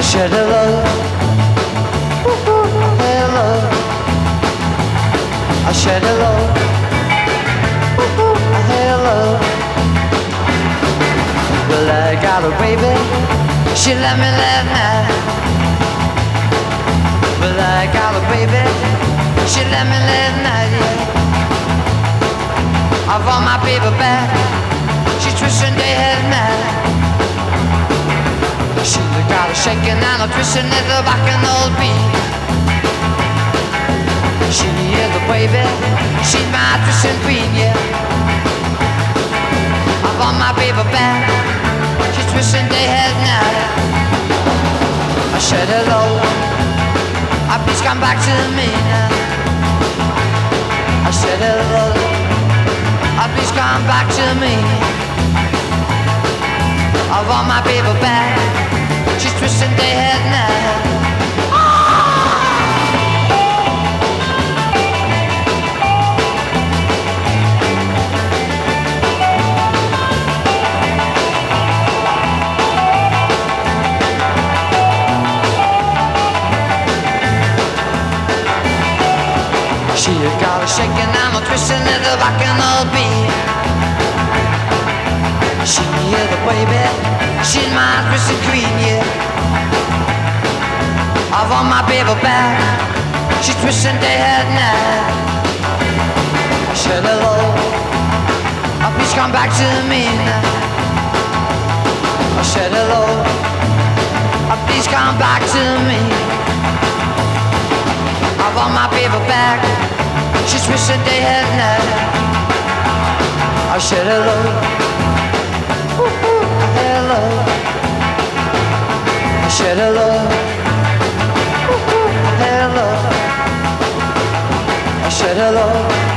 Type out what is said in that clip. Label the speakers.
Speaker 1: said hello, hello. I said hello, hello. Well, I got a baby, she let me last night. Well, I got a baby, she let me last night, yeah. I want my baby back, she's twisting day and night. She got a shaking and a twisting at the back and old beat. She is the baby, she's my twisting queen, yeah. I want my baby back, she's twisting day and night. I said hello, please come back to me now. I said hello, please come back to me. I want my baby back, she's twisting day and night. She got a shaking and a twisting at the back and the beat. She is the baby, she's my twisted queen, yeah. I want my baby back, she's twisting day and night. I said hello, please come back to me now. I said hello, please come back to me. I want my baby back, she's twisting day and night. I said hello, hello. I said hello, hello. I said hello.